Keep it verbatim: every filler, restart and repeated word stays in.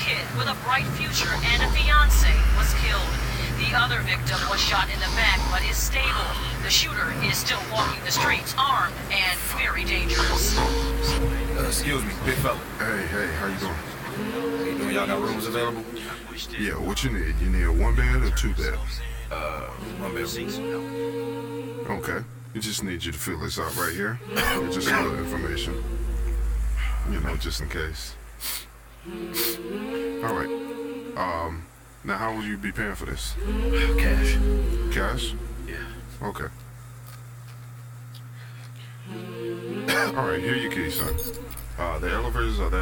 kid with a bright future and a fiance was killed. The other victim was shot in the back but is stable. The shooter is still walking the streets armed and very dangerous. Uh, excuse me, big fella. Hey, hey, how you doing? How you doing? Y'all got rooms available? Yeah, what you need? You need a one bed or two bed? Uh, one bedroom. Okay. You just need you to fill this out right here. Just a little information. You know, just in case. All right. Um, now how will you be paying for this? Cash. Cash? Yeah. Okay. All right, here are your keys, son. Uh, the elevators are there.